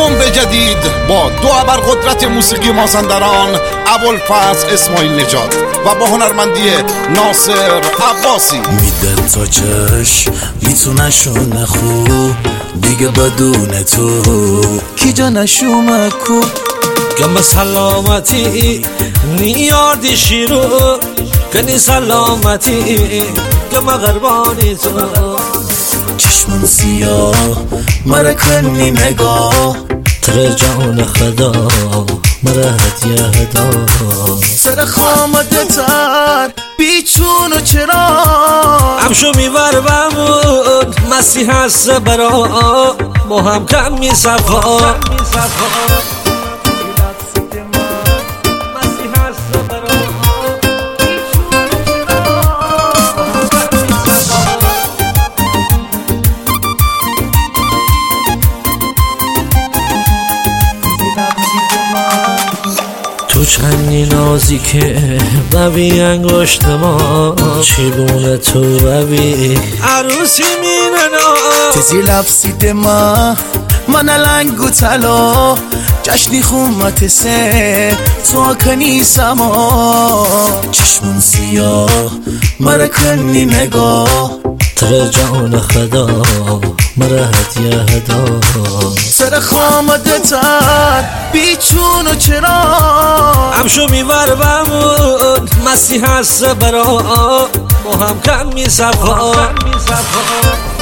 عمر جدید با دو ابرقدرت موسیقی مازندران، ابوالفضل اسماعیل نژاد و با هنرمندی ناصر عباسی. میدن تا چشم میتونشو نخو دیگه بدون تو کی جا نشو مکو گم سلامتی نیادی شیرو کنی سلامتی گم قربانی تو چشمون سیاه مرا کنی نگاه تر جان خدا مرا هدیه دا سر خامده تر بیچون و چرا امشو میبر بمون مسیح هست برا ما هم کم میصفا تو چندی نازی که ببی انگشت ما چیبونه تو ببی عروسی میننا تزی لفظی ما من لنگو تلا جشنی خومت سه تو کنی سما چشمون سیاه مرا کنی نگاه تر جان خدا مرا هدیه دا سر خامده تر بیچون و چرا امشو میبر بمون مسیح هست برا ما هم کم میصفا